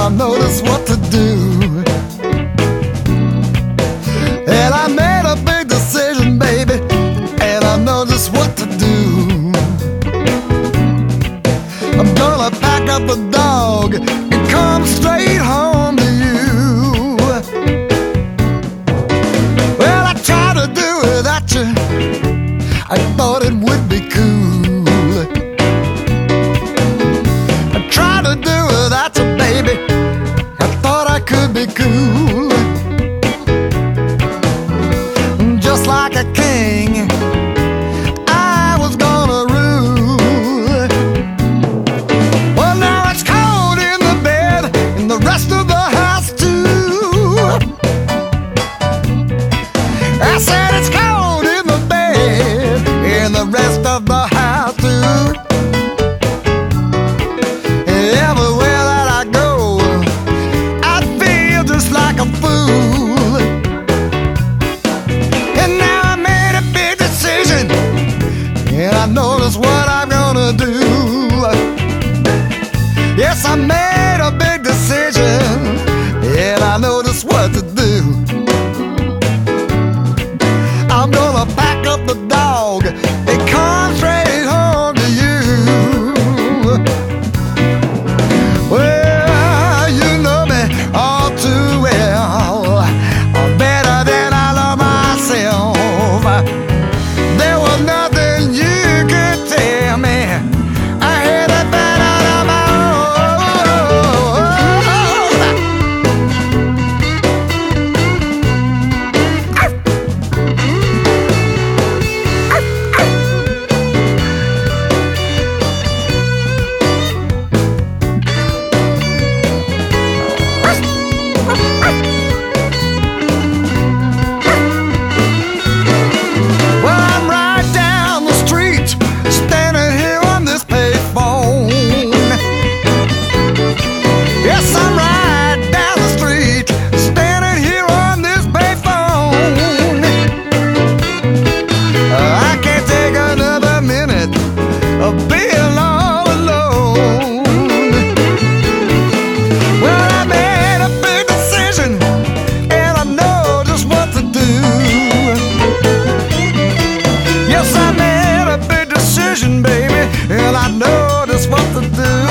I noticed what to do. And I made a big decision, baby, and I know just what to do. I'm gonna pack up the dog and come straight home to you. Well, I tried to do without you, I thought it would be cool. I tried to do without you, baby, I thought I could be cool. Just like a king, I was gonna rule. Well, now it's cold in the bed, and the rest of the house too. I said it's cold in the bed, and the rest of the house too. Everywhere that I go, I feel just like a fool. And now I made a big decision, and I know just what I'm gonna do. Yes, I made a big decision, and I know just what to do. I'm gonna pack up the dog and come straight home to you. Well, you know me all too well, better than I love myself. There was nothing you could tell me I had it bad out of my Well, I'm right down the street, standing here on this payphone. Yes, I'm right down the street, standing here on this payphone. I can't take another minute of being all alone. Well, I made a big decision, and I know just what to do. Yes, I made a big decision, baby, and I know just what to do.